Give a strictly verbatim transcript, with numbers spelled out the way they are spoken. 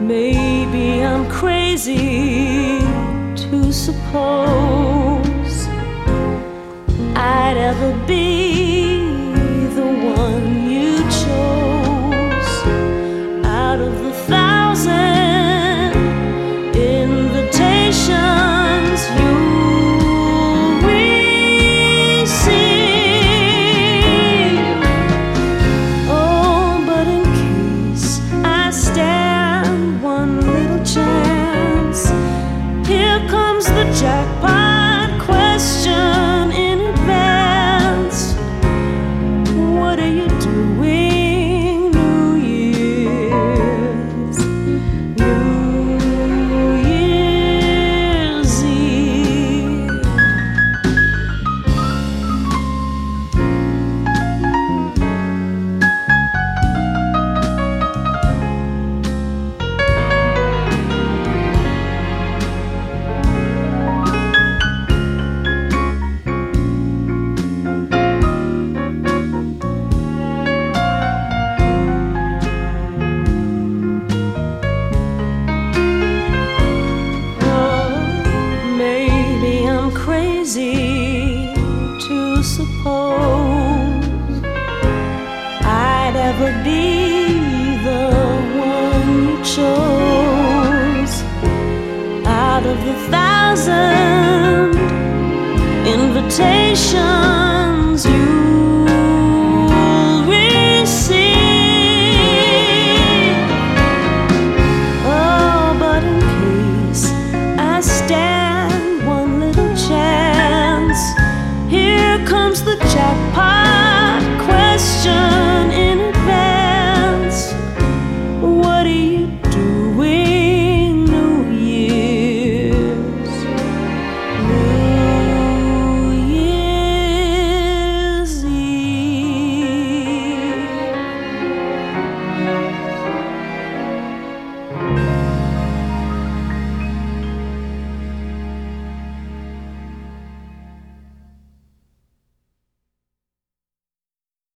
Maybe I'm crazy to suppose I'd ever be the one you chose out of the thousand invitations you receive. Oh, but in case I stand one little chance, here comes the jackpot question in advance. What are you doing New Year's, New Year's Eve? Crazy to suppose I'd ever be the one you chose out of the thousand invitations